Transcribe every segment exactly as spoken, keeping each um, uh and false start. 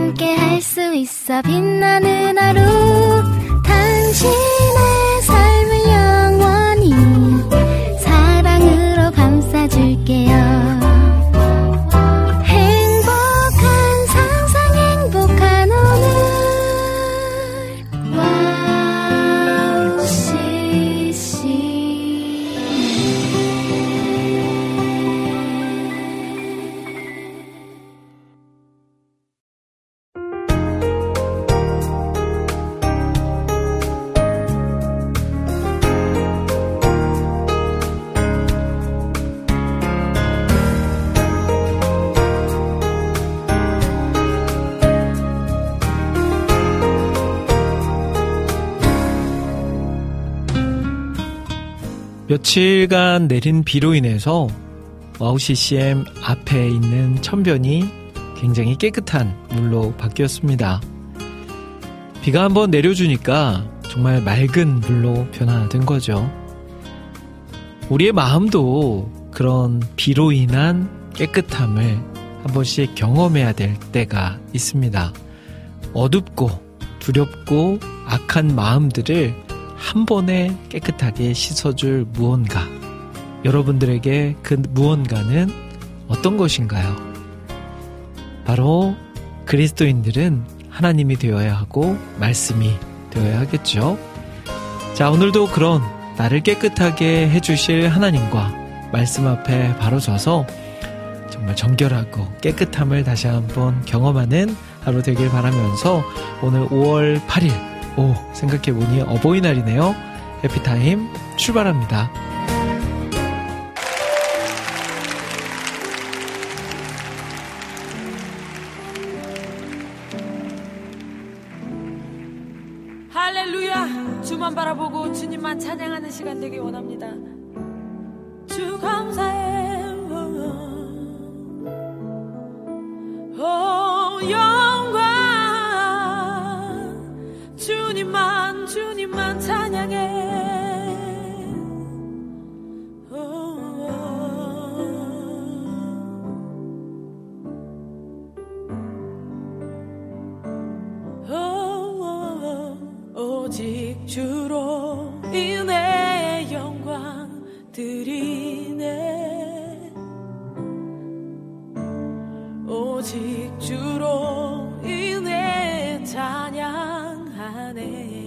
함께 할 수 있어 빛나는 하루 당신의 삶을 영원히 사랑으로 감싸줄게요. 며칠간 내린 비로 인해서 와우 씨씨엠 앞에 있는 천변이 굉장히 깨끗한 물로 바뀌었습니다. 비가 한번 내려주니까 정말 맑은 물로 변화된 거죠. 우리의 마음도 그런 비로 인한 깨끗함을 한 번씩 경험해야 될 때가 있습니다. 어둡고 두렵고 악한 마음들을 한 번에 깨끗하게 씻어줄 무언가. 여러분들에게 그 무언가는 어떤 것인가요? 바로 그리스도인들은 하나님이 되어야 하고 말씀이 되어야 하겠죠. 자, 오늘도 그런 나를 깨끗하게 해주실 하나님과 말씀 앞에 바로 서서 정말 정결하고 깨끗함을 다시 한번 경험하는 하루 되길 바라면서 오늘 오월 팔일 오, 생각해보니 어버이날이네요. 해피타임 출발합니다. 할렐루야. 주만 바라보고 주님만 찬양하는 시간 되길 원합니다. 주 감사해. 오, 영광. 주님만 주님만 찬양해. 오, 오, 오, 오, 오직 주로 인해 영광 드리네. 오직 주로 인해 찬양하네.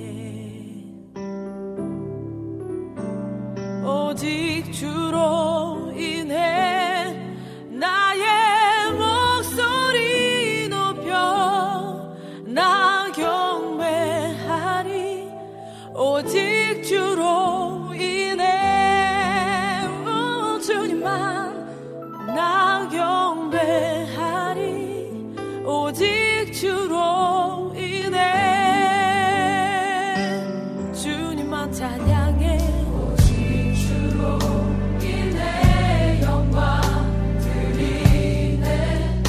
오직 주로 인해 나의 목소리 높여 나 경배하리. 오직 주로 인해 오, 주님만 나 경배하리. 오직 주로 인해 주님만 찬양해. 오직 주로 인해 영광 드리네.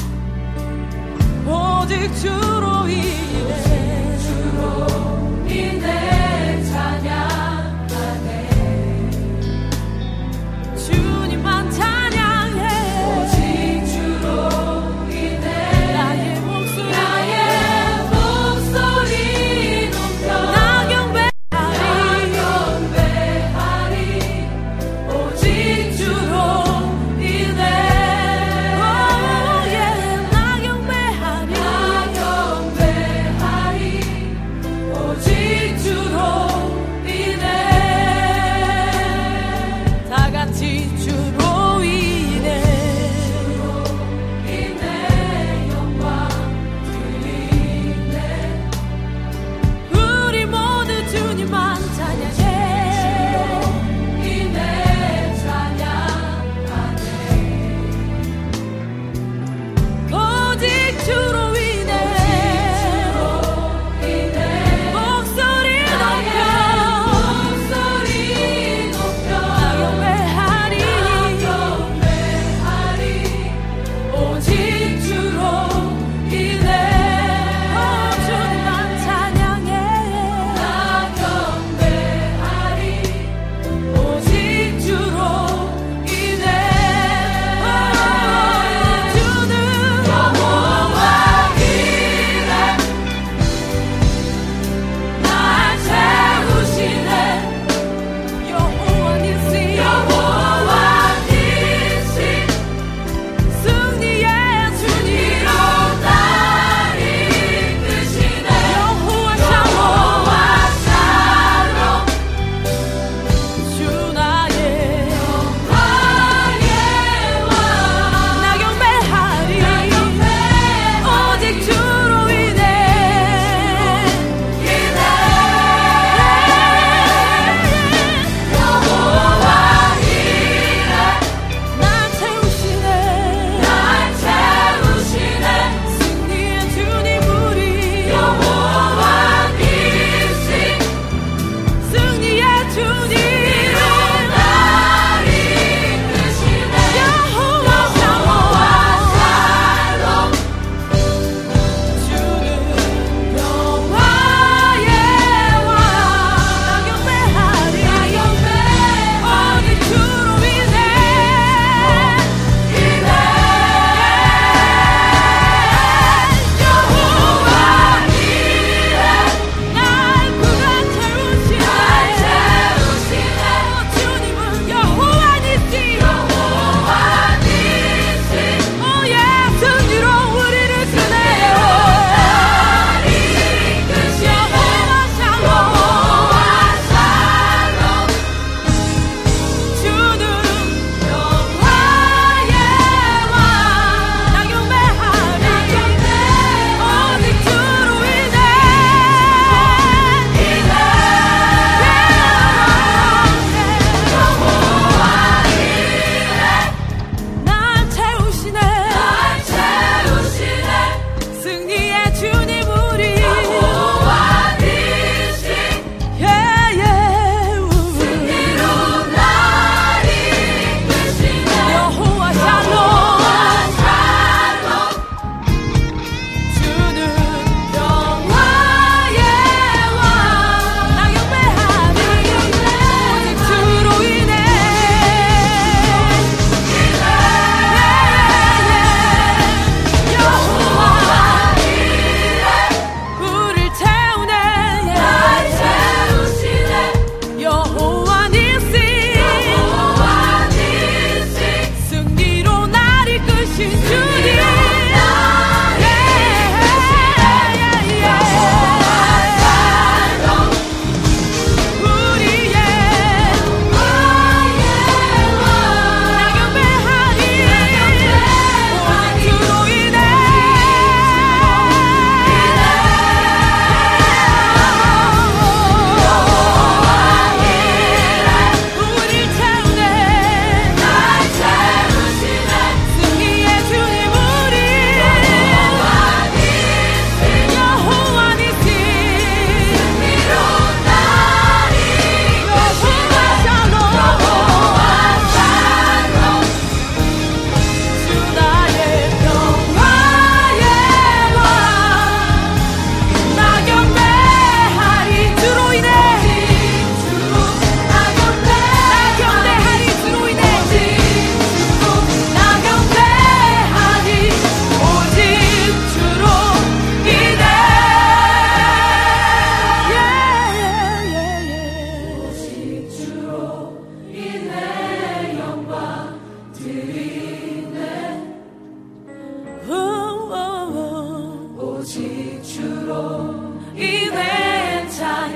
오직 주로 인해 주로 인해 찬양하네. 주님만 찬양해. 오직 주로 인해 나의 목소리 나의 오직 주로 인해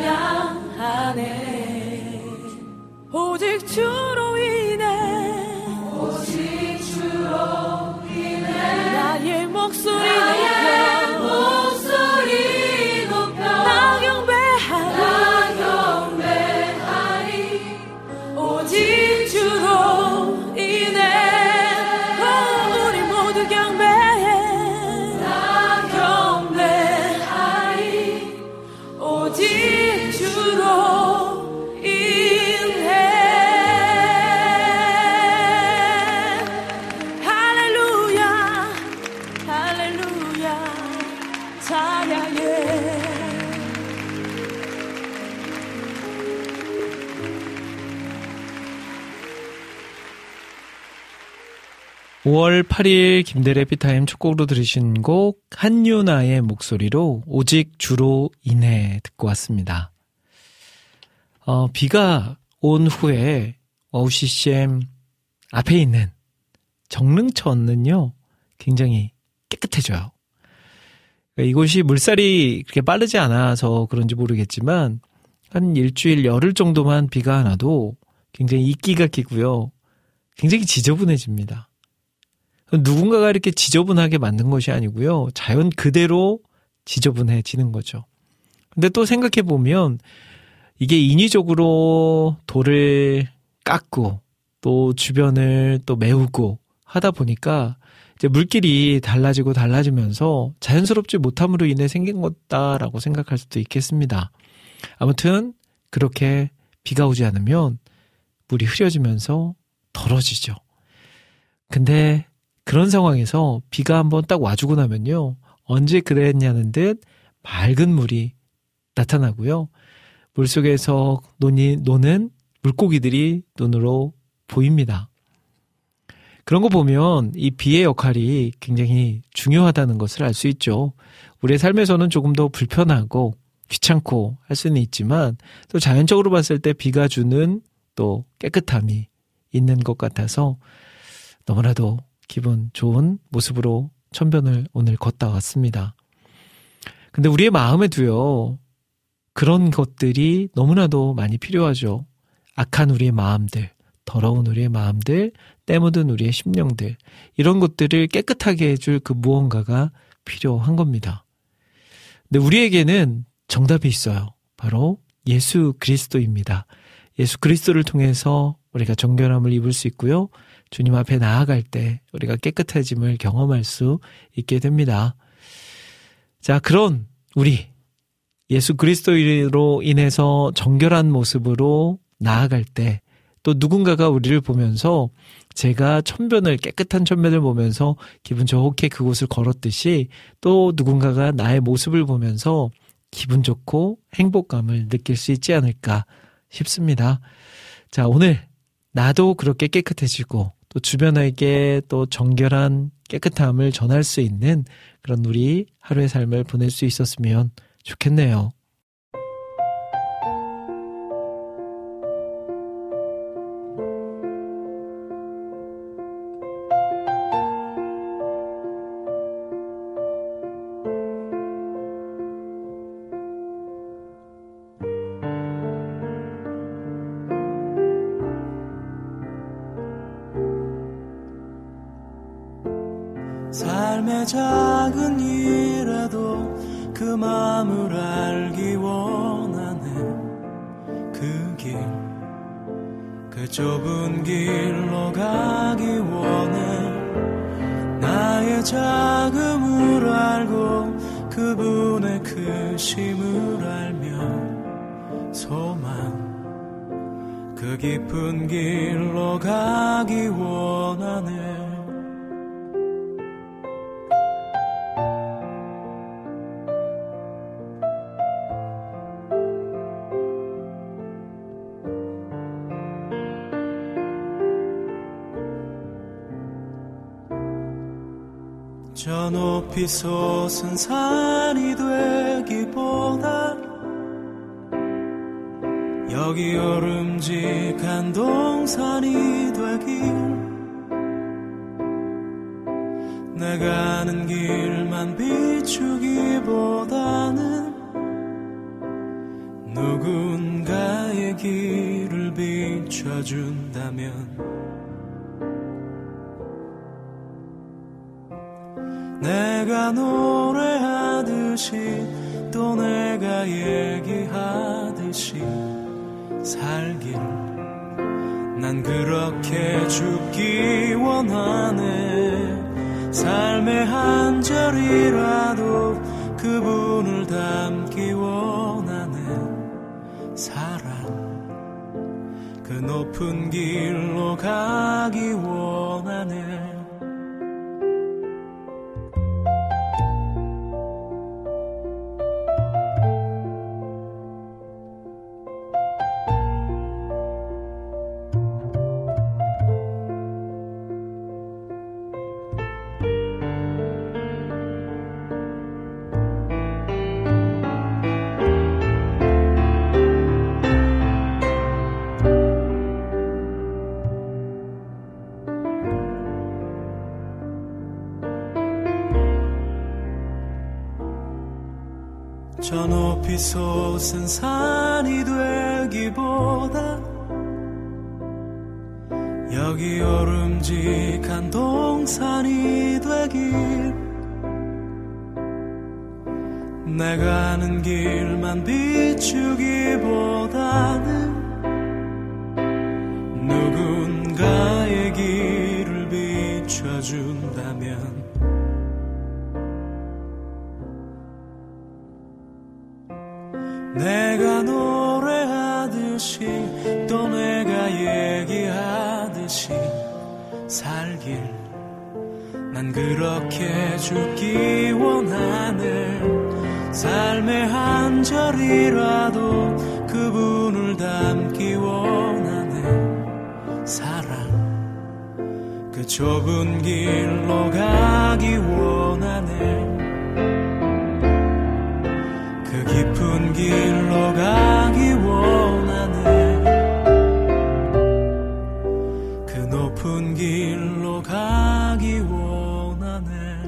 찬양하네. 오직 주로 인해 오직 주로 인해 나의 목소리 나의 목소리 높여 나 경배하리 나 경배하리 오직 주로 인해 우리 모두 경배해 나 경배하리 오직 주로 인해 할렐루야 할렐루야 찬양해. 오월 팔일 김대래 피타임 첫 곡으로 들으신 곡 한유나의 목소리로 오직 주로 인해 듣고 왔습니다. 어, 비가 온 후에 와우씨씨엠 앞에 있는 정릉천은요 굉장히 깨끗해져요. 이곳이 물살이 그렇게 빠르지 않아서 그런지 모르겠지만 한 일주일 열흘 정도만 비가 안 와도 굉장히 이끼가 끼고요. 굉장히 지저분해집니다. 누군가가 이렇게 지저분하게 만든 것이 아니고요. 자연 그대로 지저분해지는 거죠. 근데 또 생각해보면 이게 인위적으로 돌을 깎고 또 주변을 또 메우고 하다 보니까 이제 물길이 달라지고 달라지면서 자연스럽지 못함으로 인해 생긴 것다라고 생각할 수도 있겠습니다. 아무튼 그렇게 비가 오지 않으면 물이 흐려지면서 더러지죠. 근데 그런 상황에서 비가 한번 딱 와주고 나면요. 언제 그랬냐는 듯 맑은 물이 나타나고요. 물속에서 노니, 노는 물고기들이 눈으로 보입니다. 그런 거 보면 이 비의 역할이 굉장히 중요하다는 것을 알 수 있죠. 우리의 삶에서는 조금 더 불편하고 귀찮고 할 수는 있지만 또 자연적으로 봤을 때 비가 주는 또 깨끗함이 있는 것 같아서 너무나도 기분 좋은 모습으로 천변을 오늘 걷다 왔습니다. 근데 우리의 마음에도요, 그런 것들이 너무나도 많이 필요하죠. 악한 우리의 마음들, 더러운 우리의 마음들, 때 묻은 우리의 심령들, 이런 것들을 깨끗하게 해줄 그 무언가가 필요한 겁니다. 근데 우리에게는 정답이 있어요. 바로 예수 그리스도입니다. 예수 그리스도를 통해서 우리가 정결함을 입을 수 있고요. 주님 앞에 나아갈 때 우리가 깨끗해짐을 경험할 수 있게 됩니다. 자, 그런 우리 예수 그리스도로 인해서 정결한 모습으로 나아갈 때 또 누군가가 우리를 보면서 제가 천변을 깨끗한 천변을 보면서 기분 좋게 그곳을 걸었듯이 또 누군가가 나의 모습을 보면서 기분 좋고 행복감을 느낄 수 있지 않을까 싶습니다. 자, 오늘 나도 그렇게 깨끗해지고 또 주변에게 또 정결한 깨끗함을 전할 수 있는 그런 우리 하루의 삶을 보낼 수 있었으면 좋겠네요. 삶의 작은 일에도 그 마음을 알기 원하네. 그 길, 그 좁은 길로 가기 원해. 나의 작음을 알고 그분의 크심을 알며 소망, 그 깊은 길로 가기 원하네. 저 높이 솟은 산이 되기보다 여기 오름직한 동산이 되길, 내 가는 길만 비추기보다 비추기보다는 누군가의 길을 비춰준다면 내가 노래하듯이 또 내가 얘기하듯이 살길 난 그렇게 죽기 원하네. 삶의 한 절이라도 그분을 담기 원하네. 사랑 그 높은 길로 가기 원하네. 저 높이 솟은 산이 되기보다 여기 오름직한 동산이 되길 내가 아는 길만 비추기보다는 누군가의 길을 비춰준다면 내가 노래하듯이 또 내가 얘기하듯이 살길 난 그렇게 죽기 원하네. 삶의 한 절이라도 그분을 담기 원하네. 사랑 그 좁은 길로 가기 원하네. 깊은 길로 가기 원하네. 그 높은 길로 가기 원하네.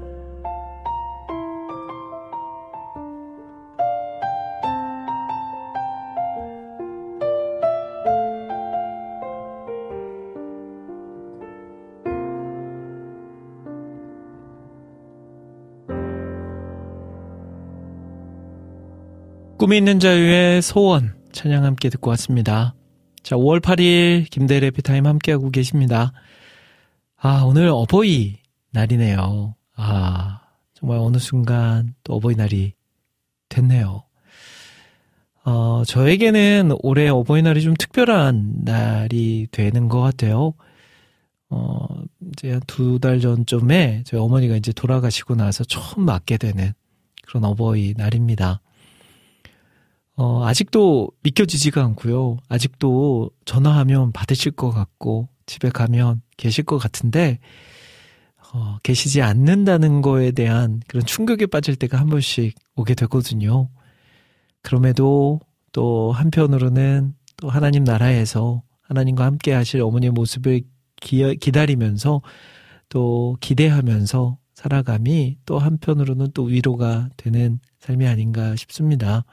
꿈이 있는 자유의 소원 찬양 함께 듣고 왔습니다. 자, 오월 팔일 김대일의 해피타임 함께하고 계십니다. 아, 오늘 어버이 날이네요. 아, 정말 어느 순간 또 어버이날이 됐네요. 어, 저에게는 올해 어버이날이 좀 특별한 날이 되는 것 같아요. 어, 이제 한 두 달 전쯤에 저희 어머니가 이제 돌아가시고 나서 처음 맞게 되는 그런 어버이날입니다. 어, 아직도 믿겨지지가 않고요. 아직도 전화하면 받으실 것 같고 집에 가면 계실 것 같은데 어, 계시지 않는다는 거에 대한 그런 충격에 빠질 때가 한 번씩 오게 되거든요. 그럼에도 또 한편으로는 또 하나님 나라에서 하나님과 함께 하실 어머니의 모습을 기, 기다리면서 또 기대하면서 살아감이 또 한편으로는 또 위로가 되는 삶이 아닌가 싶습니다.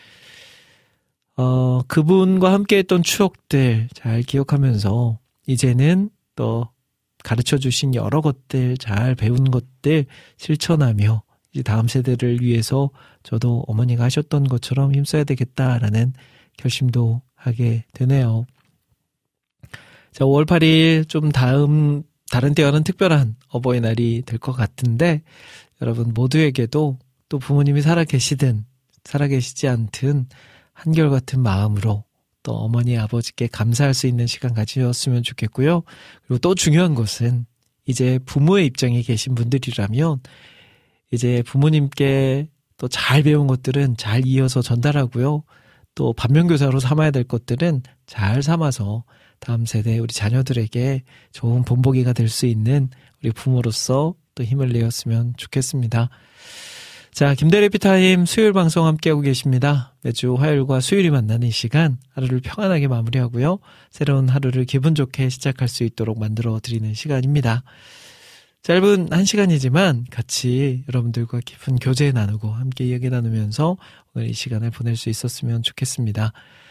어, 그분과 함께 했던 추억들 잘 기억하면서 이제는 또 가르쳐 주신 여러 것들 잘 배운 것들 실천하며 이제 다음 세대를 위해서 저도 어머니가 하셨던 것처럼 힘써야 되겠다라는 결심도 하게 되네요. 자, 오월 팔일 좀 다음 다른 때와는 특별한 어버이날이 될 것 같은데 여러분 모두에게도 또 부모님이 살아계시든 살아계시지 않든 한결같은 마음으로 또 어머니 아버지께 감사할 수 있는 시간 가지셨으면 좋겠고요. 그리고 또 중요한 것은 이제 부모의 입장에 계신 분들이라면 이제 부모님께 또 잘 배운 것들은 잘 이어서 전달하고요. 또 반면교사로 삼아야 될 것들은 잘 삼아서 다음 세대 우리 자녀들에게 좋은 본보기가 될 수 있는 우리 부모로서 또 힘을 내었으면 좋겠습니다. 자, 김대일의 해피타임 수요일 방송 함께하고 계십니다. 매주 화요일과 수요일이 만나는 이 시간 하루를 평안하게 마무리하고요. 새로운 하루를 기분 좋게 시작할 수 있도록 만들어드리는 시간입니다. 짧은 한 시간이지만 같이 여러분들과 깊은 교제 나누고 함께 이야기 나누면서 오늘 이 시간을 보낼 수 있었으면 좋겠습니다.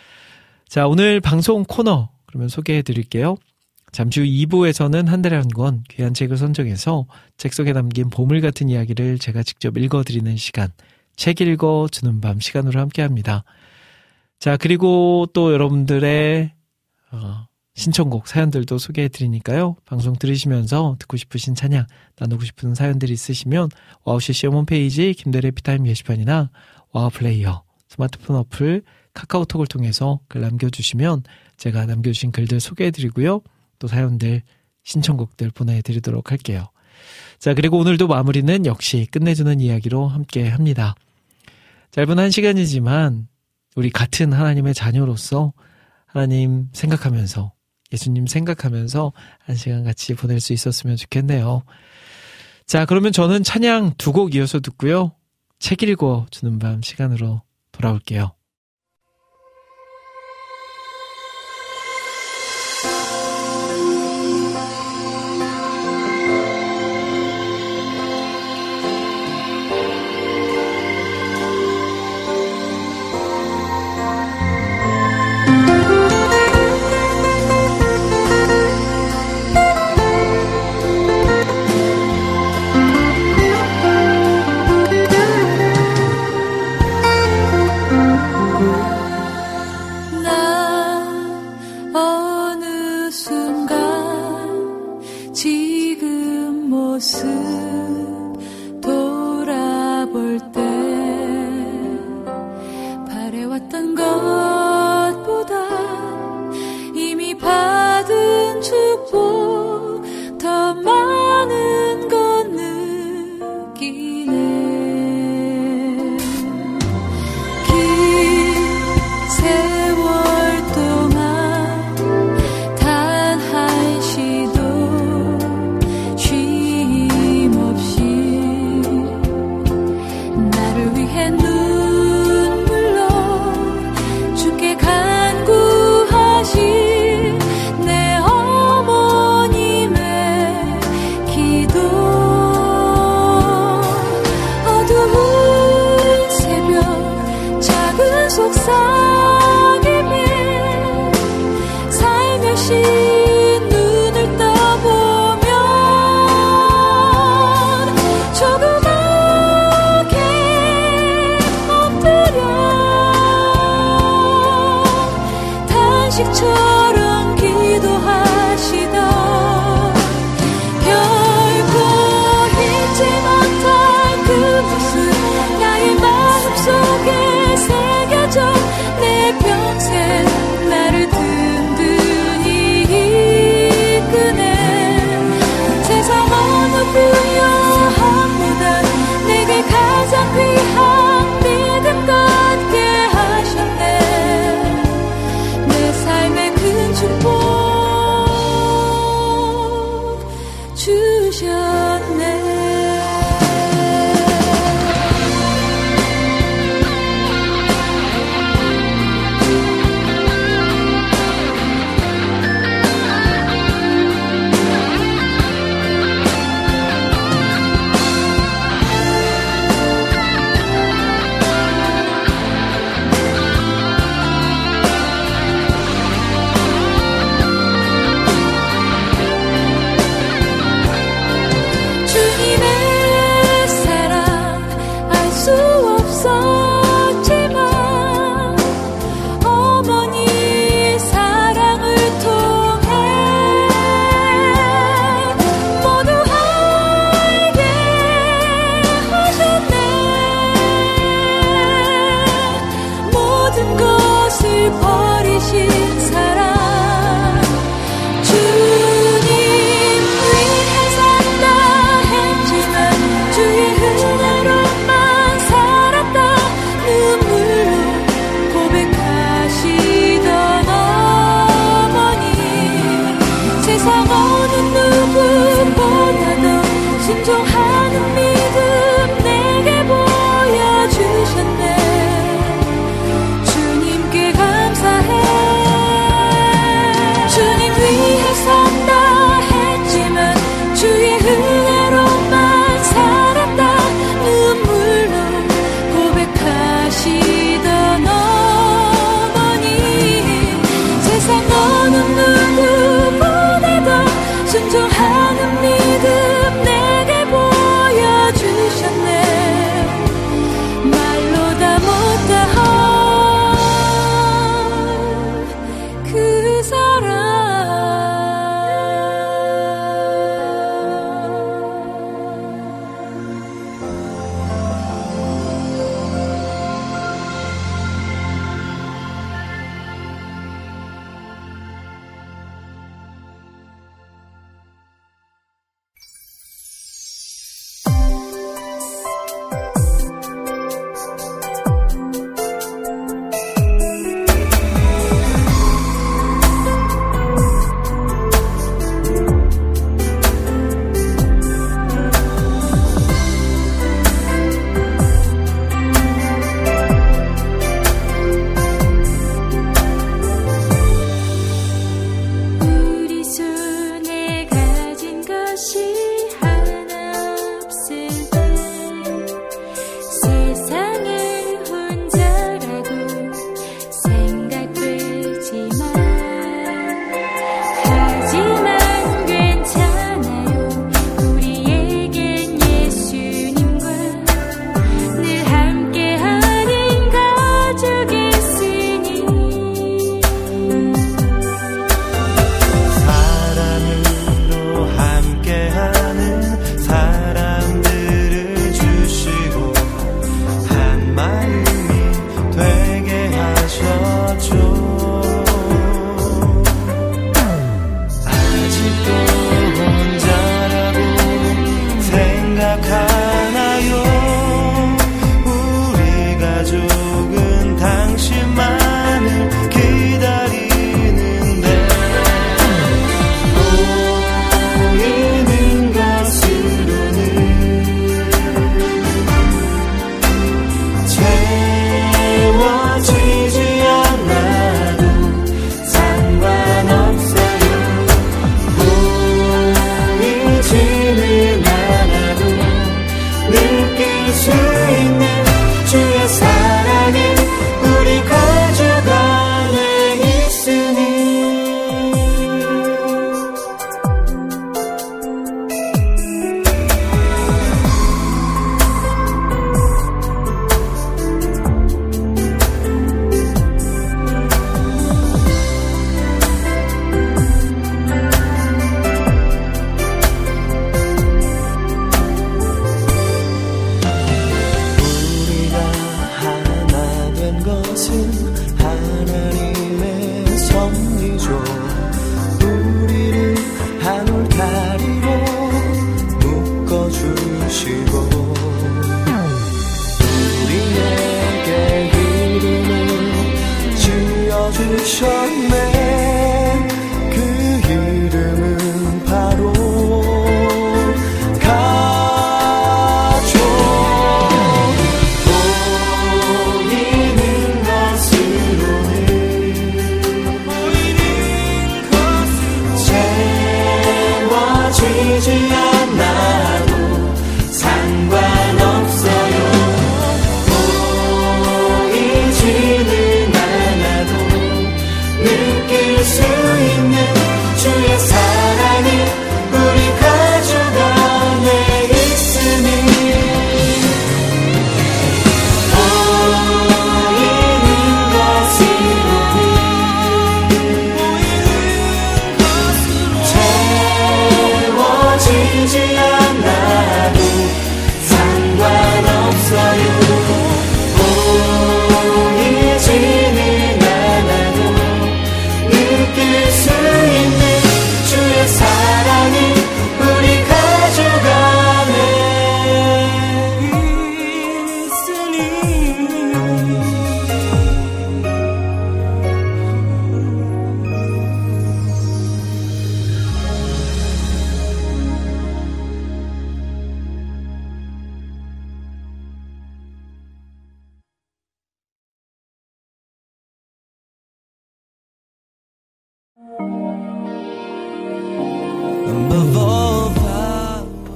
자, 오늘 방송 코너 그러면 소개해 드릴게요. 잠시 후 이 부에서는 한 달에 한 권 귀한 책을 선정해서 책 속에 담긴 보물 같은 이야기를 제가 직접 읽어드리는 시간, 책 읽어주는 밤 시간으로 함께합니다. 자, 그리고 또 여러분들의 어, 신청곡 사연들도 소개해드리니까요. 방송 들으시면서 듣고 싶으신 찬양, 나누고 싶은 사연들이 있으시면 와우 씨씨엠 홈페이지 김대래 피타임 게시판이나 와우 플레이어, 스마트폰 어플, 카카오톡을 통해서 글 남겨주시면 제가 남겨주신 글들 소개해드리고요. 또 사연들, 신청곡들 보내드리도록 할게요. 자, 그리고 오늘도 마무리는 역시 끝내주는 이야기로 함께 합니다. 짧은 한 시간이지만 우리 같은 하나님의 자녀로서 하나님 생각하면서, 예수님 생각하면서 한 시간 같이 보낼 수 있었으면 좋겠네요. 자, 그러면 저는 찬양 두 곡 이어서 듣고요. 책 읽어주는 밤 시간으로 돌아올게요. 주의 은혜로만 살았다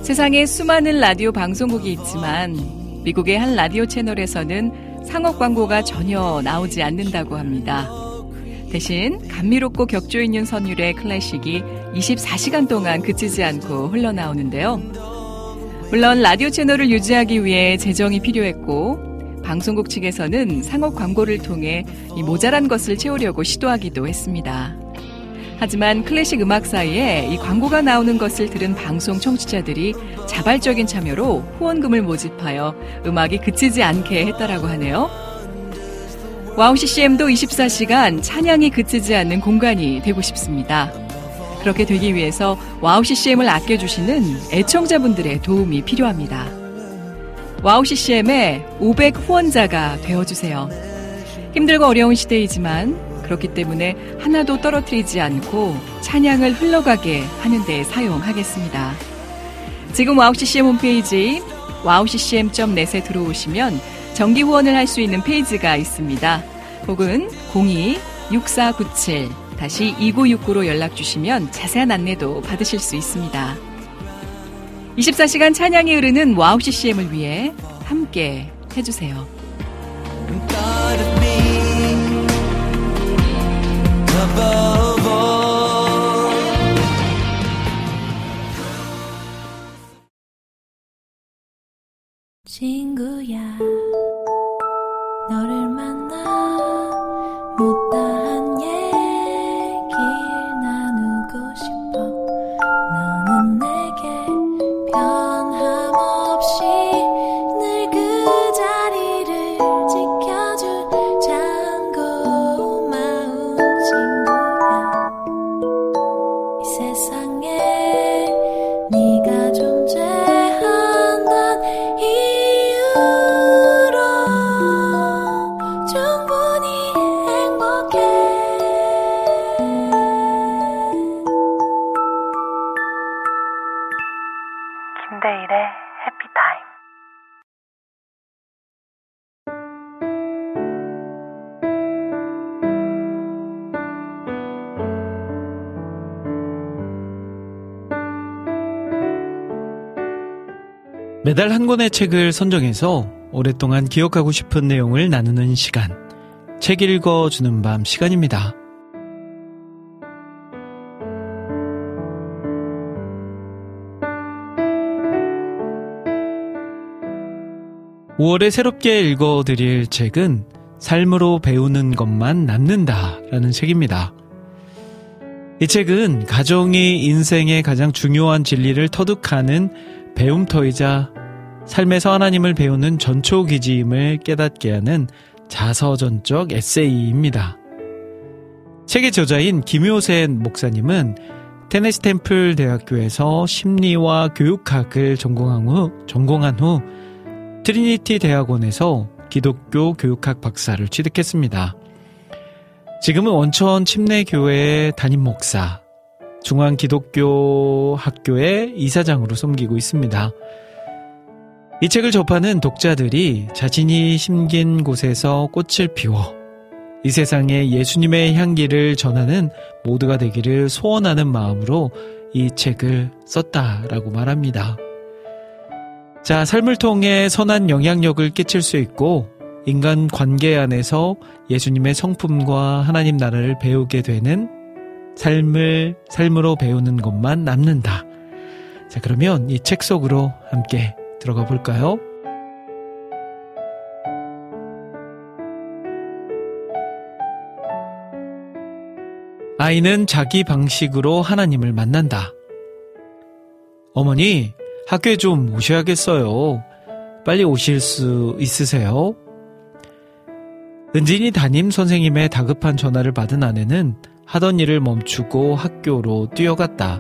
세상에 수많은 라디오 방송국이 있지만 미국의 한 라디오 채널에서는 상업 광고가 전혀 나오지 않는다고 합니다. 대신 감미롭고 격조 있는 선율의 클래식이 이십사 시간 동안 그치지 않고 흘러나오는데요. 물론 라디오 채널을 유지하기 위해 재정이 필요했고 방송국 측에서는 상업 광고를 통해 이 모자란 것을 채우려고 시도하기도 했습니다. 하지만 클래식 음악 사이에 이 광고가 나오는 것을 들은 방송 청취자들이 자발적인 참여로 후원금을 모집하여 음악이 그치지 않게 했다라고 하네요. 와우 씨씨엠도 이십사 시간 찬양이 그치지 않는 공간이 되고 싶습니다. 그렇게 되기 위해서 와우 씨씨엠을 아껴주시는 애청자분들의 도움이 필요합니다. 와우 씨씨엠의 오백 후원자가 되어주세요. 힘들고 어려운 시대이지만 그렇기 때문에 하나도 떨어뜨리지 않고 찬양을 흘러가게 하는 데 사용하겠습니다. 지금 와우 씨씨엠 홈페이지 와우 씨씨엠 닷 넷에 들어오시면 정기 후원을 할 수 있는 페이지가 있습니다. 혹은 공이 육사구칠 이구육구로 연락 주시면 자세한 안내도 받으실 수 있습니다. 이십사 시간 찬양이 흐르는 와우 씨씨엠을 위해 함께 해주세요. 친구야, 너를 만나 못다한 얘기 나누고 싶어. 너는 내게 변함없이 늘 그 자리를 지켜줄 참 고마운 친구야. 이 세상에 네가 존재한단 이유로 충분히 행복해. 김대일의 해피타임. 매달 한 권의 책을 선정해서 오랫동안 기억하고 싶은 내용을 나누는 시간, 책 읽어주는 밤 시간입니다. 오월에 새롭게 읽어드릴 책은 삶으로 배우는 것만 남는다 라는 책입니다. 이 책은 가정이 인생의 가장 중요한 진리를 터득하는 배움터이자 삶에서 하나님을 배우는 전초기지임을 깨닫게 하는 자서전적 에세이입니다. 책의 저자인 김효센 목사님은 테네시 템플 대학교에서 심리와 교육학을 전공한 후, 전공한 후 트리니티 대학원에서 기독교 교육학 박사를 취득했습니다. 지금은 원천 침례교회 담임 목사, 중앙기독교 학교의 이사장으로 섬기고 있습니다. 이 책을 접하는 독자들이 자신이 심긴 곳에서 꽃을 피워 이 세상에 예수님의 향기를 전하는 모두가 되기를 소원하는 마음으로 이 책을 썼다라고 말합니다. 자, 삶을 통해 선한 영향력을 끼칠 수 있고 인간 관계 안에서 예수님의 성품과 하나님 나라를 배우게 되는 삶을 삶으로 배우는 것만 남는다. 자, 그러면 이 책 속으로 함께 들어가 볼까요? 아이는 자기 방식으로 하나님을 만난다. 어머니, 학교에 좀 오셔야겠어요. 빨리 오실 수 있으세요? 은진이 담임 선생님의 다급한 전화를 받은 아내는 하던 일을 멈추고 학교로 뛰어갔다.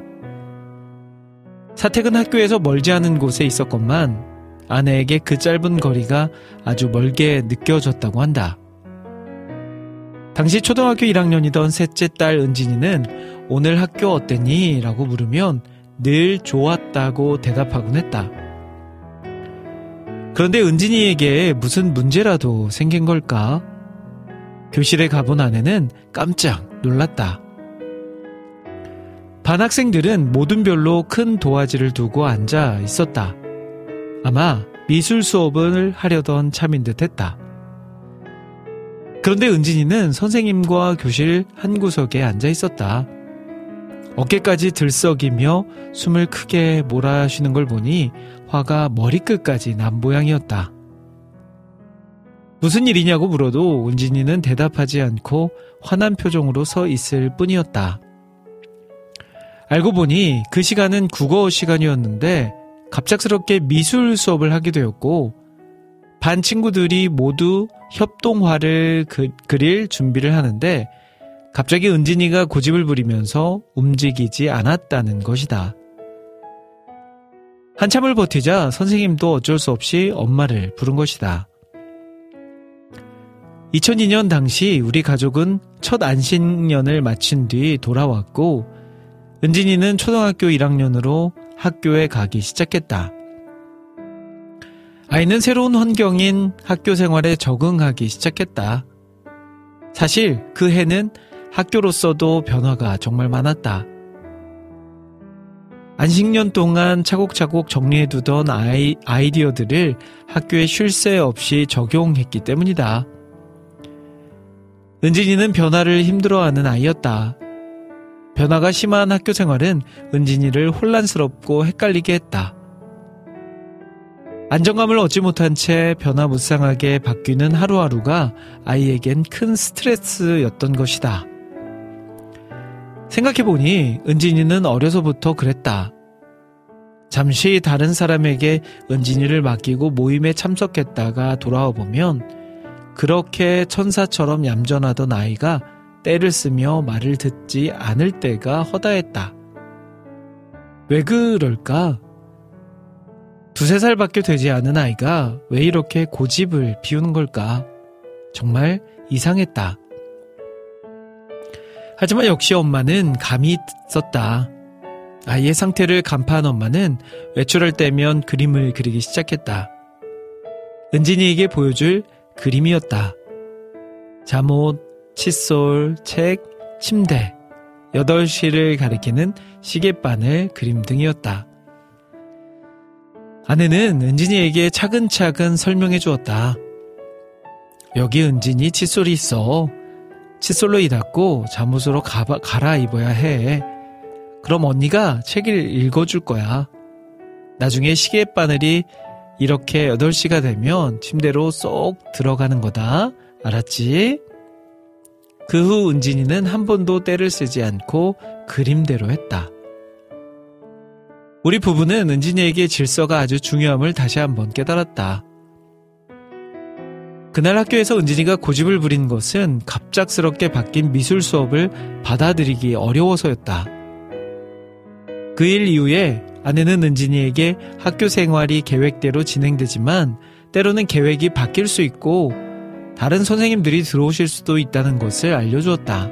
사택은 학교에서 멀지 않은 곳에 있었건만 아내에게 그 짧은 거리가 아주 멀게 느껴졌다고 한다. 당시 초등학교 일 학년이던 셋째 딸 은진이는 오늘 학교 어땠니? 라고 물으면 늘 좋았다고 대답하곤 했다. 그런데 은진이에게 무슨 문제라도 생긴 걸까? 교실에 가본 아내는 깜짝 놀랐다. 반 학생들은 모든 별로 큰 도화지를 두고 앉아 있었다. 아마 미술 수업을 하려던 참인 듯 했다. 그런데 은진이는 선생님과 교실 한 구석에 앉아 있었다. 어깨까지 들썩이며 숨을 크게 몰아쉬는 걸 보니 화가 머리끝까지 난 모양이었다. 무슨 일이냐고 물어도 은진이는 대답하지 않고 화난 표정으로 서 있을 뿐이었다. 알고 보니 그 시간은 국어 시간이었는데 갑작스럽게 미술 수업을 하게 되었고 반 친구들이 모두 협동화를 그, 그릴 준비를 하는데 갑자기 은진이가 고집을 부리면서 움직이지 않았다는 것이다. 한참을 버티자 선생님도 어쩔 수 없이 엄마를 부른 것이다. 이천이 년 당시 우리 가족은 첫 안식년을 마친 뒤 돌아왔고 은진이는 초등학교 일 학년으로 학교에 가기 시작했다. 아이는 새로운 환경인 학교 생활에 적응하기 시작했다. 사실 그 해는 학교로서도 변화가 정말 많았다. 안식년 동안 차곡차곡 정리해두던 아이, 아이디어들을 학교에 쉴 새 없이 적용했기 때문이다. 은진이는 변화를 힘들어하는 아이였다. 변화가 심한 학교 생활은 은진이를 혼란스럽고 헷갈리게 했다. 안정감을 얻지 못한 채 변화무쌍하게 바뀌는 하루하루가 아이에겐 큰 스트레스였던 것이다. 생각해보니 은진이는 어려서부터 그랬다. 잠시 다른 사람에게 은진이를 맡기고 모임에 참석했다가 돌아와 보면 그렇게 천사처럼 얌전하던 아이가 때를 쓰며 말을 듣지 않을 때가 허다했다. 왜 그럴까? 두세 살밖에 되지 않은 아이가 왜 이렇게 고집을 피우는 걸까? 정말 이상했다. 하지만 역시 엄마는 감이 있었다. 아이의 상태를 간파한 엄마는 외출할 때면 그림을 그리기 시작했다. 은진이에게 보여줄 그림이었다. 잠옷, 칫솔, 책, 침대, 여덟 시를 가리키는 시계바늘 그림 등이었다. 아내는 은진이에게 차근차근 설명해 주었다. 여기 은진이 칫솔이 있어. 칫솔로 이 닦고 잠옷으로 가바, 갈아입어야 해. 그럼 언니가 책을 읽어줄 거야. 나중에 시계바늘이 이렇게 여덟 시가 되면 침대로 쏙 들어가는 거다. 알았지? 그 후 은진이는 한 번도 때를 쓰지 않고 그림대로 했다. 우리 부부는 은진이에게 질서가 아주 중요함을 다시 한번 깨달았다. 그날 학교에서 은진이가 고집을 부린 것은 갑작스럽게 바뀐 미술 수업을 받아들이기 어려워서였다. 그 일 이후에 아내는 은진이에게 학교 생활이 계획대로 진행되지만 때로는 계획이 바뀔 수 있고 다른 선생님들이 들어오실 수도 있다는 것을 알려주었다.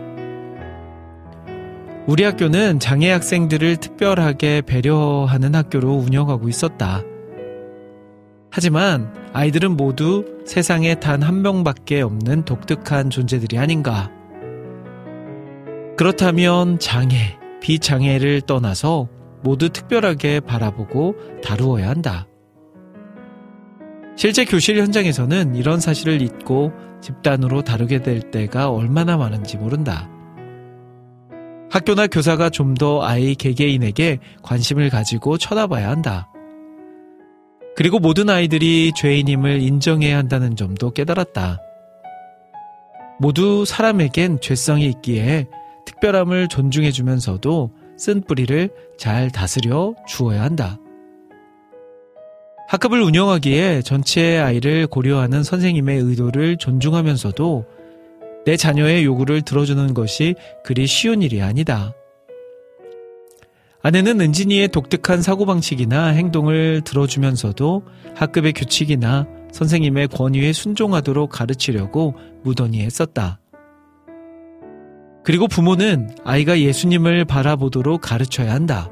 우리 학교는 장애 학생들을 특별하게 배려하는 학교로 운영하고 있었다. 하지만 아이들은 모두 세상에 단 한 명밖에 없는 독특한 존재들이 아닌가. 그렇다면 장애, 비장애를 떠나서 모두 특별하게 바라보고 다루어야 한다. 실제 교실 현장에서는 이런 사실을 잊고 집단으로 다루게 될 때가 얼마나 많은지 모른다. 학교나 교사가 좀 더 아이 개개인에게 관심을 가지고 쳐다봐야 한다. 그리고 모든 아이들이 죄인임을 인정해야 한다는 점도 깨달았다. 모두 사람에겐 죄성이 있기에 특별함을 존중해주면서도 쓴 뿌리를 잘 다스려 주어야 한다. 학급을 운영하기에 전체 아이를 고려하는 선생님의 의도를 존중하면서도 내 자녀의 요구를 들어주는 것이 그리 쉬운 일이 아니다. 아내는 은진이의 독특한 사고방식이나 행동을 들어주면서도 학급의 규칙이나 선생님의 권위에 순종하도록 가르치려고 무던히 했었다. 그리고 부모는 아이가 예수님을 바라보도록 가르쳐야 한다.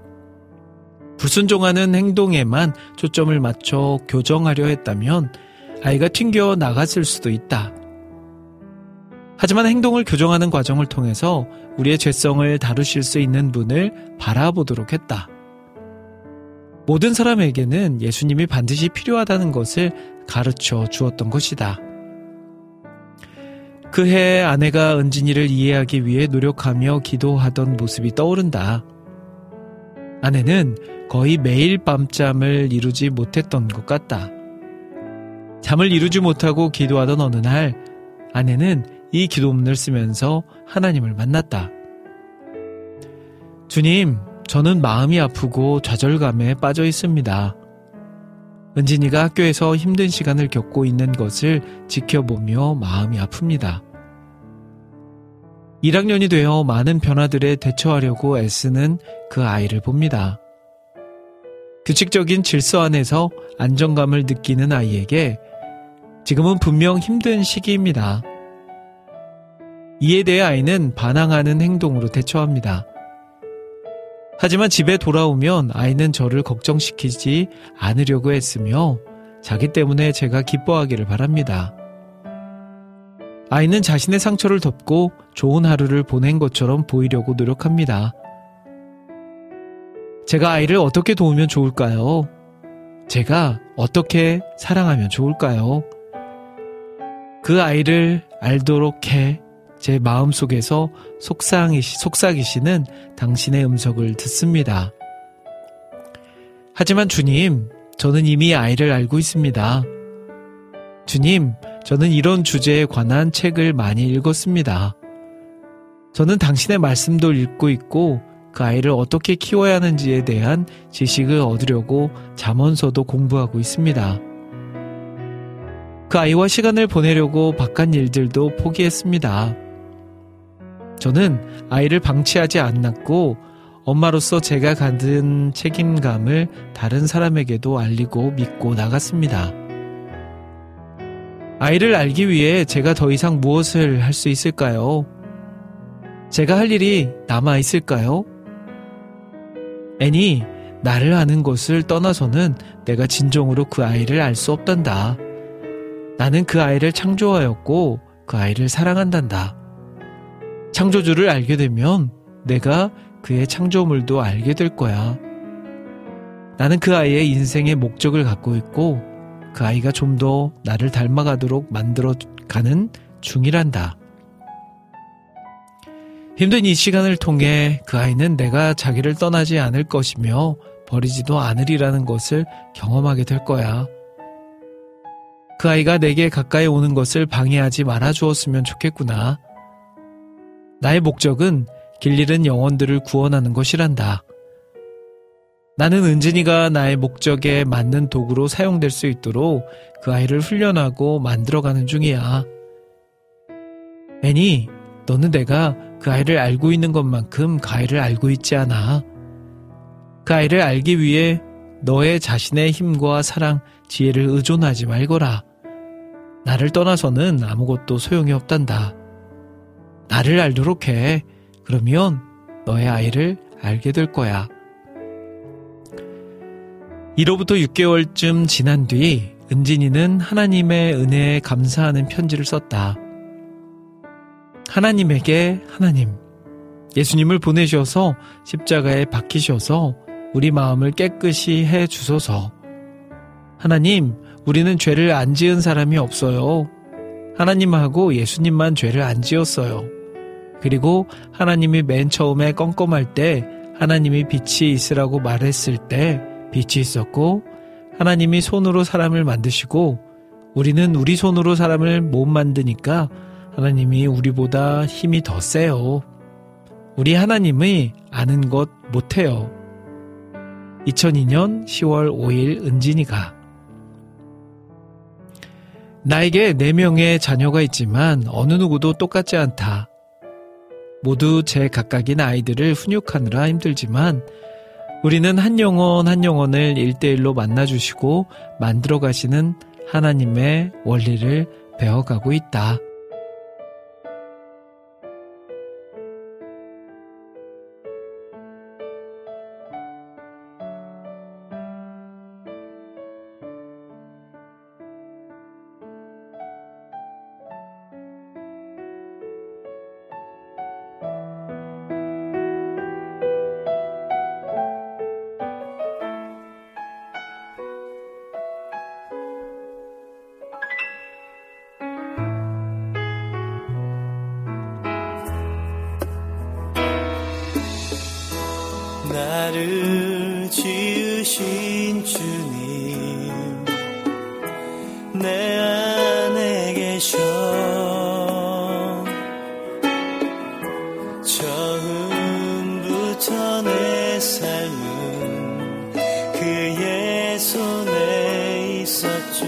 불순종하는 행동에만 초점을 맞춰 교정하려 했다면 아이가 튕겨 나갔을 수도 있다. 하지만 행동을 교정하는 과정을 통해서 우리의 죄성을 다루실 수 있는 분을 바라보도록 했다. 모든 사람에게는 예수님이 반드시 필요하다는 것을 가르쳐 주었던 것이다. 그해 아내가 은진이를 이해하기 위해 노력하며 기도하던 모습이 떠오른다. 아내는 거의 매일 밤잠을 이루지 못했던 것 같다. 잠을 이루지 못하고 기도하던 어느 날 아내는 이 기도문을 쓰면서 하나님을 만났다. 주님, 저는 마음이 아프고 좌절감에 빠져 있습니다. 은진이가 학교에서 힘든 시간을 겪고 있는 것을 지켜보며 마음이 아픕니다. 일 학년이 되어 많은 변화들에 대처하려고 애쓰는 그 아이를 봅니다. 규칙적인 질서 안에서 안정감을 느끼는 아이에게 지금은 분명 힘든 시기입니다. 이에 대해 아이는 반항하는 행동으로 대처합니다. 하지만 집에 돌아오면 아이는 저를 걱정시키지 않으려고 했으며 자기 때문에 제가 기뻐하기를 바랍니다. 아이는 자신의 상처를 덮고 좋은 하루를 보낸 것처럼 보이려고 노력합니다. 제가 아이를 어떻게 도우면 좋을까요? 제가 어떻게 사랑하면 좋을까요? 그 아이를 알도록 해 제 마음속에서 속상이시, 속삭이시는 당신의 음성을 듣습니다. 하지만 주님, 저는 이미 아이를 알고 있습니다. 주님, 저는 이런 주제에 관한 책을 많이 읽었습니다. 저는 당신의 말씀도 읽고 있고 그 아이를 어떻게 키워야 하는지에 대한 지식을 얻으려고 잠언서도 공부하고 있습니다. 그 아이와 시간을 보내려고 바깥 일들도 포기했습니다. 저는 아이를 방치하지 않았고 엄마로서 제가 갖은 책임감을 다른 사람에게도 알리고 믿고 나갔습니다. 아이를 알기 위해 제가 더 이상 무엇을 할 수 있을까요? 제가 할 일이 남아 있을까요? 애니, 나를 아는 것을 떠나서는 내가 진정으로 그 아이를 알 수 없단다. 나는 그 아이를 창조하였고 그 아이를 사랑한단다. 창조주를 알게 되면 내가 그의 창조물도 알게 될 거야. 나는 그 아이의 인생의 목적을 갖고 있고 그 아이가 좀 더 나를 닮아가도록 만들어가는 중이란다. 힘든 이 시간을 통해 그 아이는 내가 자기를 떠나지 않을 것이며 버리지도 않으리라는 것을 경험하게 될 거야. 그 아이가 내게 가까이 오는 것을 방해하지 말아 주었으면 좋겠구나. 나의 목적은 길 잃은 영혼들을 구원하는 것이란다. 나는 은진이가 나의 목적에 맞는 도구로 사용될 수 있도록 그 아이를 훈련하고 만들어가는 중이야. 애니, 너는 내가 그 아이를 알고 있는 것만큼 그 아이를 알고 있지 않아. 그 아이를 알기 위해 너의 자신의 힘과 사랑, 지혜를 의존하지 말거라. 나를 떠나서는 아무것도 소용이 없단다. 나를 알도록 해. 그러면 너의 아이를 알게 될 거야. 이로부터 육 개월쯤 지난 뒤 은진이는 하나님의 은혜에 감사하는 편지를 썼다. 하나님에게 하나님, 예수님을 보내셔서 십자가에 박히셔서 우리 마음을 깨끗이 해 주소서. 하나님, 우리는 죄를 안 지은 사람이 없어요. 하나님하고 예수님만 죄를 안 지었어요. 그리고 하나님이 맨 처음에 껌껌할 때 하나님이 빛이 있으라고 말했을 때 빛이 있었고, 하나님이 손으로 사람을 만드시고 우리는 우리 손으로 사람을 못 만드니까 하나님이 우리보다 힘이 더 세요. 우리 하나님이 아는 것 못해요. 이천이 년 시월 오일 은진이가. 나에게 네 명의 자녀가 있지만 어느 누구도 똑같지 않다. 모두 제 각각인 아이들을 훈육하느라 힘들지만 우리는 한 영혼 한 영혼을 일대일로 만나주시고 만들어 가시는 하나님의 원리를 배워가고 있다. 나를 지으신 주님 내 안에 계셔 처음부터 내 삶은 그의 손에 있었죠.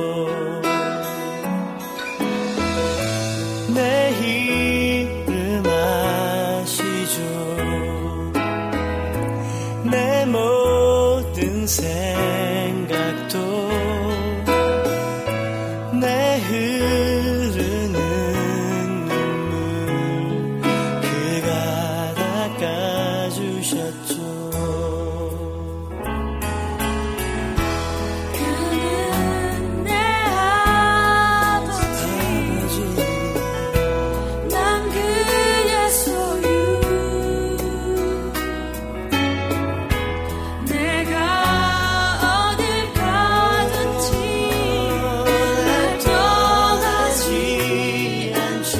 내 이름 아시죠. 내 모든 생각도 내 흐르는 눈물 그가 닦아주셨죠. 그는 내 아버지, 난 그의 소유. 내가 어딜 가든지 날 떠나지 않죠.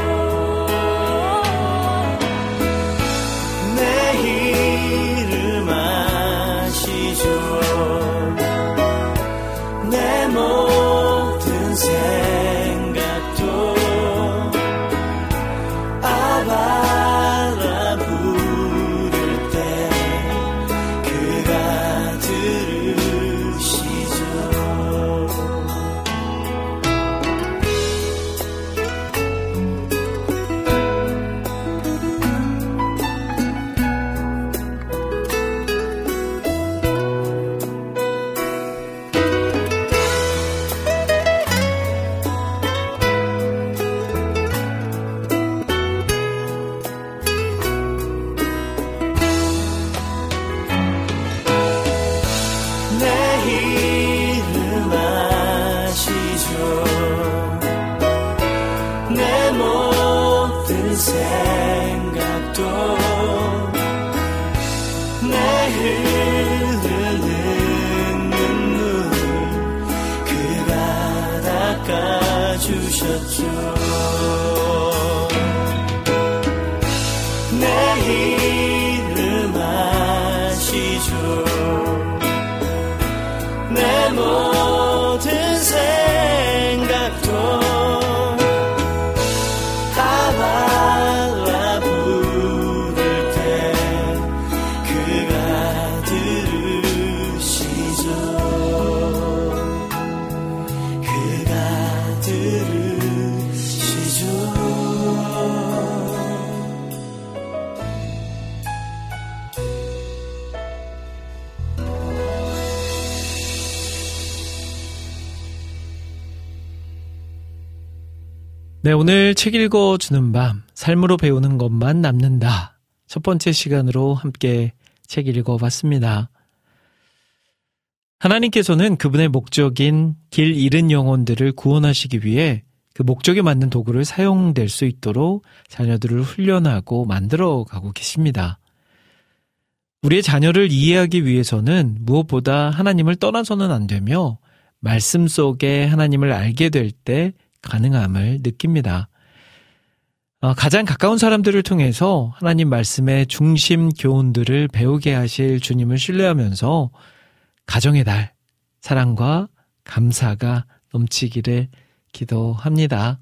내 이름 아시죠. 내 모든 생각도 아바라 부를 때 그가 들으시죠. 내 이름 아시죠. 내 모든 생각도 내 흐르는 눈물 그가 닦아주셨죠. 내 이름 아시죠. 내 모든 생각도 아바라 부를 때 그가 들으시죠. 그가 들으시죠. 네, 오늘 책 읽어주는 밤, 삶으로 배우는 것만 남는다. 첫 번째 시간으로 함께 책 읽어봤습니다. 하나님께서는 그분의 목적인 길 잃은 영혼들을 구원하시기 위해 그 목적에 맞는 도구를 사용될 수 있도록 자녀들을 훈련하고 만들어가고 계십니다. 우리의 자녀를 이해하기 위해서는 무엇보다 하나님을 떠나서는 안 되며 말씀 속에 하나님을 알게 될 때 가능함을 느낍니다. 어, 가장 가까운 사람들을 통해서 하나님 말씀의 중심 교훈들을 배우게 하실 주님을 신뢰하면서 가정의 달, 사랑과 감사가 넘치기를 기도합니다.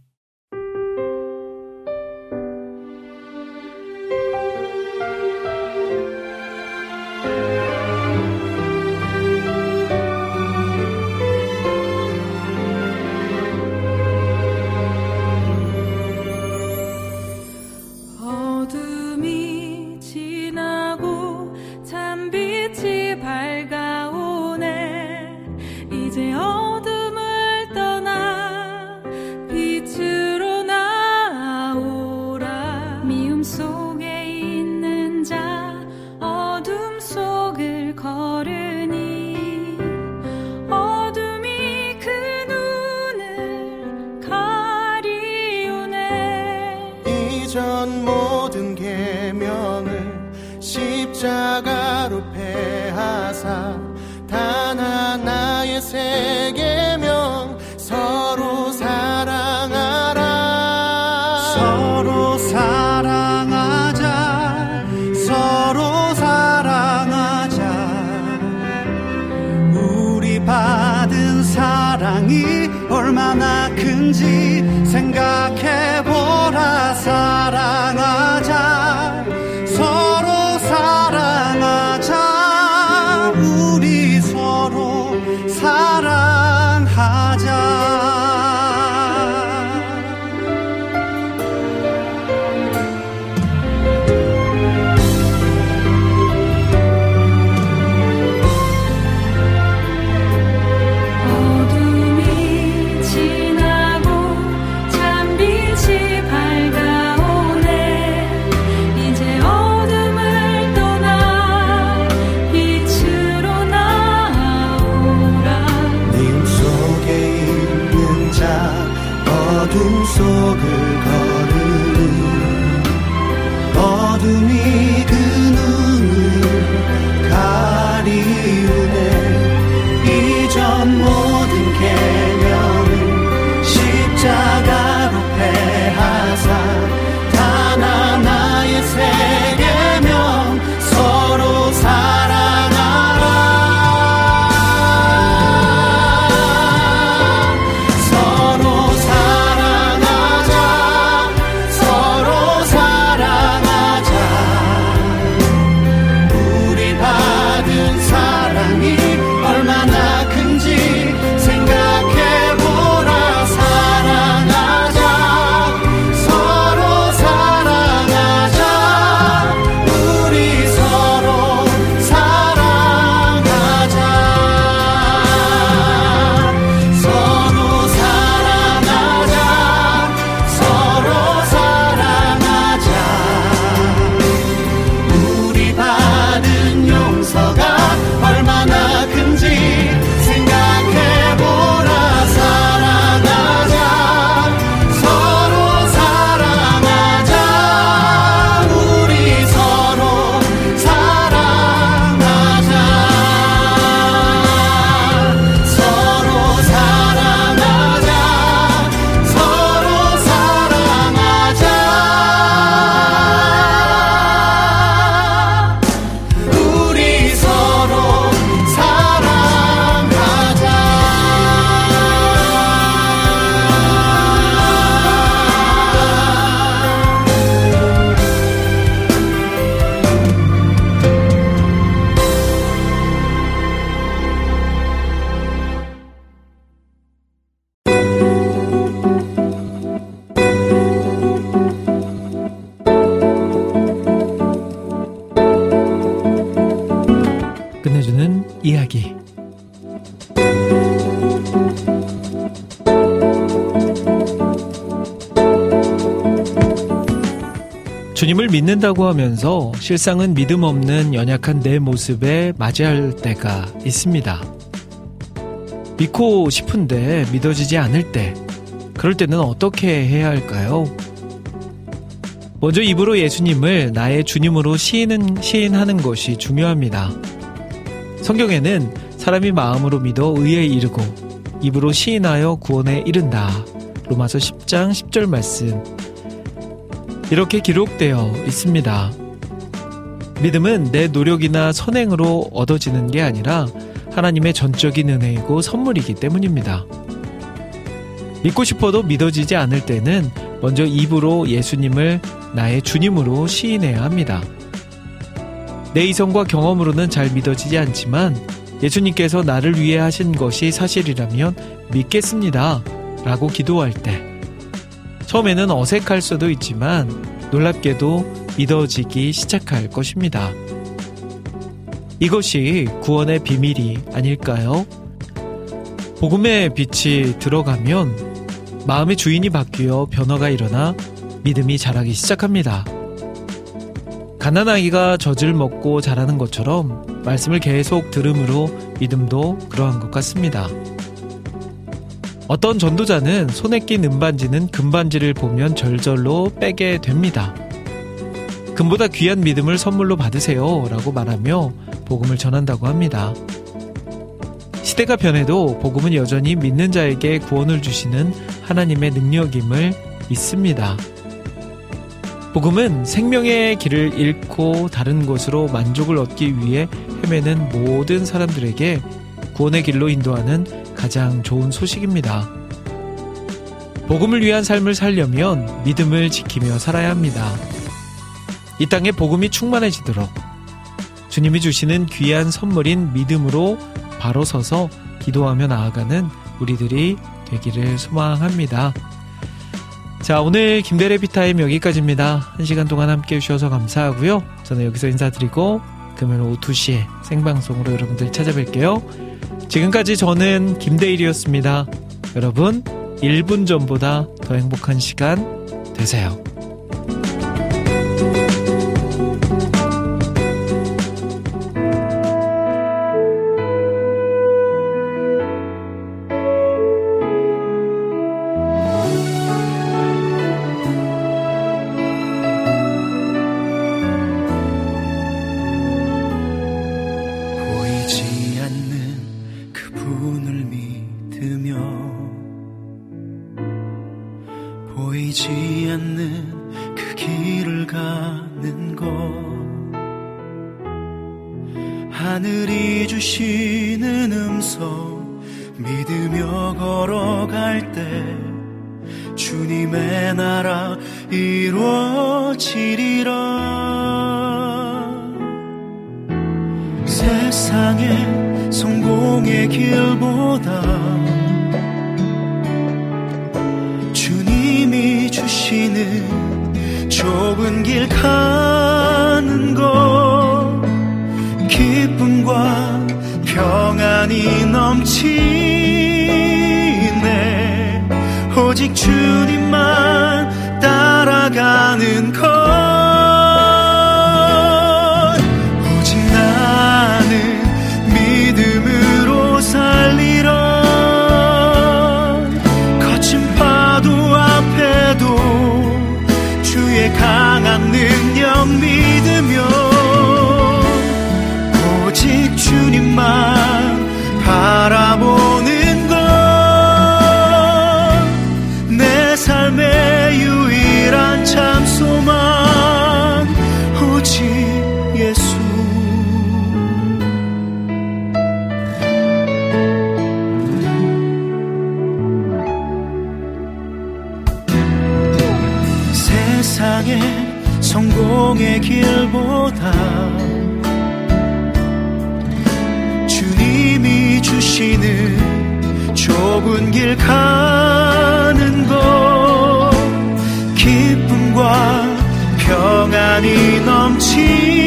어둠이 지나고 찬빛이 밝아오네. 이제 어둠을 떠나 빛으로 나아오라. 미움 속에 있는 자 어둠 속을 걸으니 어둠이 그 눈을 가리우네. 이전 모든 계명을 십자가로 패하사 단 하나의 새 계명 서로 사랑하라. 서로 사랑하자. 서로 사랑하자. 큰지 생각해보라. 사랑하자, 서로 사랑하자, 우리 서로 사랑하자. 어둠 속을 걸으니 어둠이 그 눈을 가리우네. 이전 모든 계명을 십자가로 패하사 단 하나의 새 계명 서로 사랑하라. 서로 사랑하자, 서로 사랑하자. 우리 받은 사랑이 얼마나 큰지 생각해보라. 사랑하자, 서로 사랑하자, 우리 서로 사랑하자. 서로 사랑하자, 서로 사랑하자. 우리 받은 용서가 얼마나 큰지 생각해보라. 사랑하자, 서로 사랑하자, 우리 서로 사랑하자. 서로 사랑하자, 서로 사랑하자, 우리 서로 사랑하자. 끝내주는 이야기. 주님을 믿는다고 하면서 실상은 믿음 없는 연약한 내 모습에 맞이할 때가 있습니다. 믿고 싶은데 믿어지지 않을 때, 그럴 때는 어떻게 해야 할까요? 먼저 입으로 예수님을 나의 주님으로 시인은, 시인하는 것이 중요합니다. 성경에는 사람이 마음으로 믿어 의에 이르고 입으로 시인하여 구원에 이른다. 로마서 십 장 십 절 말씀. 이렇게 기록되어 있습니다. 믿음은 내 노력이나 선행으로 얻어지는 게 아니라 하나님의 전적인 은혜이고 선물이기 때문입니다. 믿고 싶어도 믿어지지 않을 때는 먼저 입으로 예수님을 나의 주님으로 시인해야 합니다. 내 이성과 경험으로는 잘 믿어지지 않지만 예수님께서 나를 위해 하신 것이 사실이라면 믿겠습니다 라고 기도할 때, 처음에는 어색할 수도 있지만 놀랍게도 믿어지기 시작할 것입니다. 이것이 구원의 비밀이 아닐까요? 복음의 빛이 들어가면 마음의 주인이 바뀌어 변화가 일어나 믿음이 자라기 시작합니다. 갓난아이가 젖을 먹고 자라는 것처럼 말씀을 계속 들음으로 믿음도 그러한 것 같습니다. 어떤 전도자는 손에 낀 은반지는 금반지를 보면 절절로 빼게 됩니다. 금보다 귀한 믿음을 선물로 받으세요 라고 말하며 복음을 전한다고 합니다. 시대가 변해도 복음은 여전히 믿는 자에게 구원을 주시는 하나님의 능력임을 믿습니다. 복음은 생명의 길을 잃고 다른 곳으로 만족을 얻기 위해 헤매는 모든 사람들에게 구원의 길로 인도하는 가장 좋은 소식입니다. 복음을 위한 삶을 살려면 믿음을 지키며 살아야 합니다. 이 땅에 복음이 충만해지도록 주님이 주시는 귀한 선물인 믿음으로 바로 서서 기도하며 나아가는 우리들이 되기를 소망합니다. 자, 오늘 김대래 피타임 여기까지입니다. 한 시간 동안 함께 해주셔서 감사하고요. 저는 여기서 인사드리고 금요일 오후 두 시에 생방송으로 여러분들 찾아뵐게요. 지금까지 저는 김대일이었습니다. 여러분 일 분 전보다 더 행복한 시간 되세요. 하늘이 주시는 음성 믿으며 걸어갈 때 주님의 나라 이루어지리라. 세상의 성공의 길보다 주님이 주시는 좁은 길 가는 것, 기쁨과 평안이 넘치네. 오직 주님만 따라가는 것, 오직 나는 믿음으로 살리라. 거친 파도 앞에도 주의 강한 능력 믿으며 오직 주님만 바라보는 것, 내 삶의 유일한 참 소망 오직 예수. 세상의 성공의 길보다 주님이 주시는 좁은 길 가는 것, 기쁨과 평안이 넘치